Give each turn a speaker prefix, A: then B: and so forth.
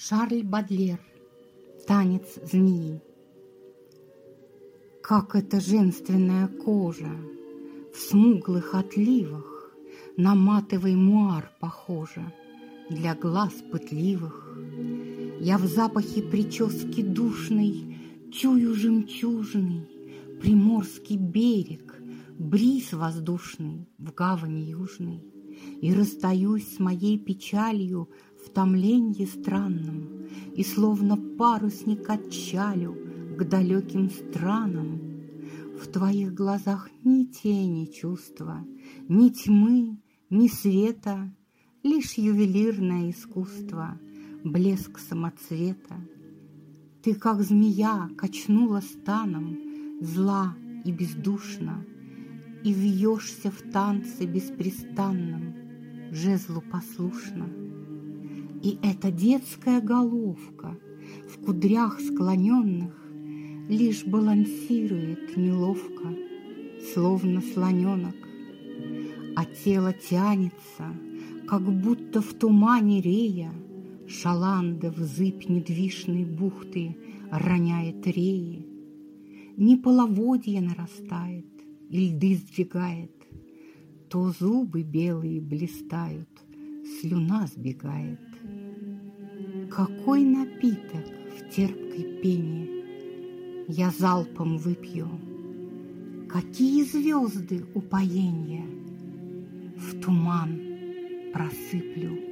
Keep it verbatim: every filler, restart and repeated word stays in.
A: Шарль Бодлер. Танец змеи. Как эта женственная кожа в смуглых отливах на матовый муар похожа для глаз пытливых. Я в запахе прически душной чую жемчужный приморский берег, бриз воздушный в гавани южной, и расстаюсь с моей печалью в томленье странном, и словно парусник отчалю к далеким странам. В твоих глазах ни тени чувства, ни тьмы, ни света, лишь ювелирное искусство, блеск самоцвета. Ты, как змея, качнула станом, зла и бездушна, и вьешься в танце беспрестанном, жезлу послушно. И эта детская головка в кудрях склоненных лишь балансирует неловко, словно слоненок, а тело тянется, как будто в тумане рея шаланда в зыбь недвижной бухты роняет реи. Не половодье нарастает и льды сдвигает, то зубы белые блистают, слюна сбегает. Какой напиток в терпкой пене я залпом выпью, какие звезды упоения в туман просыплю.